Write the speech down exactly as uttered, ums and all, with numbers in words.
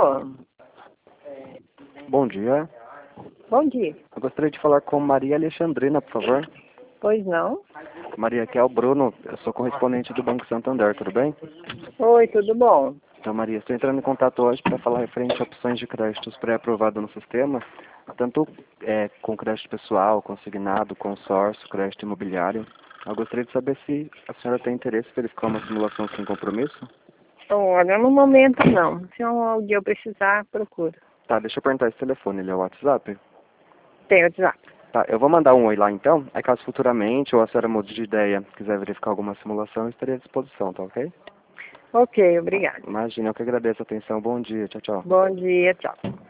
Alô? Bom dia. Bom dia. Eu gostaria de falar com Maria Alexandrina, por favor. Pois não? Maria, aqui é o Bruno. Eu sou correspondente do Banco Santander, tudo bem? Oi, tudo bom? Então, Maria, estou entrando em contato hoje para falar referente a opções de créditos pré-aprovados no sistema, tanto é, com crédito pessoal, consignado, consórcio, crédito imobiliário. Eu gostaria de saber se a senhora tem interesse em verificar uma simulação sem compromisso. Olha, no momento não. Se um dia eu precisar, procura. Tá, deixa eu perguntar esse telefone, ele é o WhatsApp? Tem o WhatsApp. Tá, eu vou mandar um oi lá então, aí caso futuramente ou a senhora mude de ideia, quiser verificar alguma simulação, eu estaria à disposição, tá ok? Ok, obrigada. Imagina, eu que agradeço a atenção, bom dia, tchau, tchau. Bom dia, tchau.